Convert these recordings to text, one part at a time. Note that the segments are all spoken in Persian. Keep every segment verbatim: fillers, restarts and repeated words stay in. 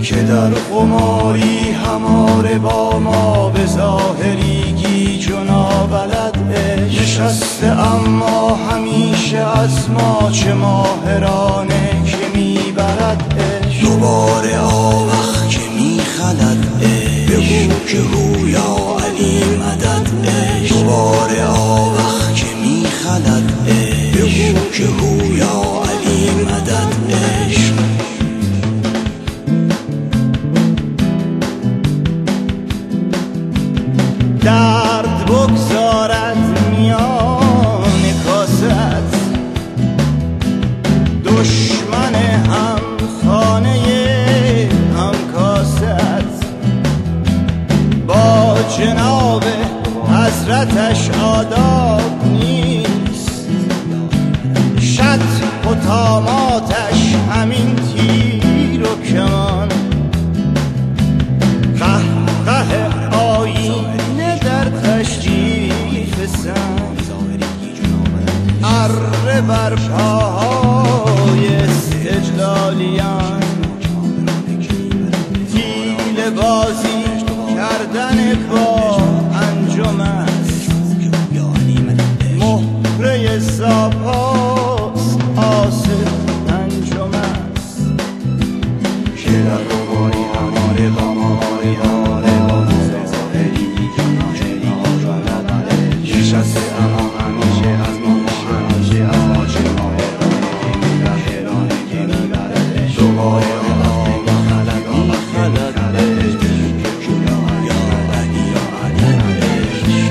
که در قماری هماره با ما به ظاهری گیج و نابلد عشق نشسته، اما همیشه از ما چه ماهرانه که میبرد عشق. دوباره آوخ که میخلد عشق، بگو که هویا علی مدد عشق. دوباره آوخ که میخلد عشق، بگو که هویا علی مدد عشق. درد بگذارد میان کاست، دشمن هم خانه هم کاست. با جناب حضرتش آداب نیست، شطح و طاماتش همین تیر و کمان. قهقه آینه در تشریف سن، اره بر پاهای استجلالیان. حیله بازی کردن با انجم است، مهره ساپاس آصف انجم است. که در قماری هماره با ماری هاره با موزه ظاهری جناهری آجالت نشسته، اما همیشه از ما همیشه از ما چه ماهرانه که میبرهرانه که میبردش. دوباره آوخ و خلد آوخ خلد عشق، یا علی یا علی عشق.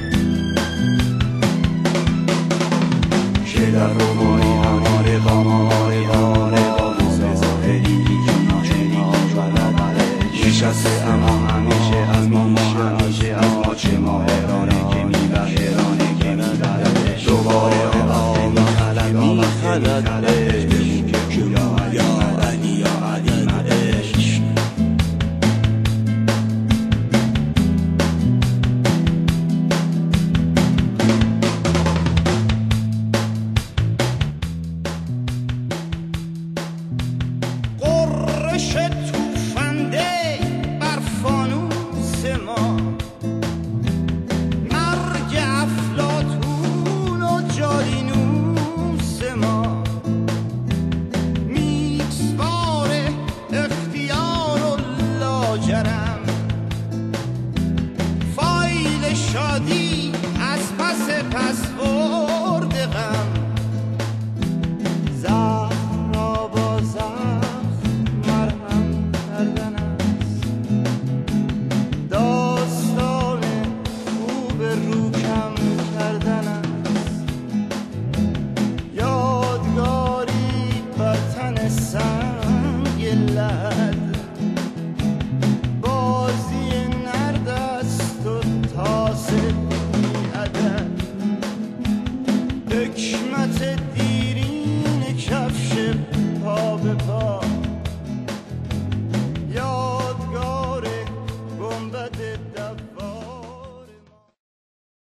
که در قماری هماره با ما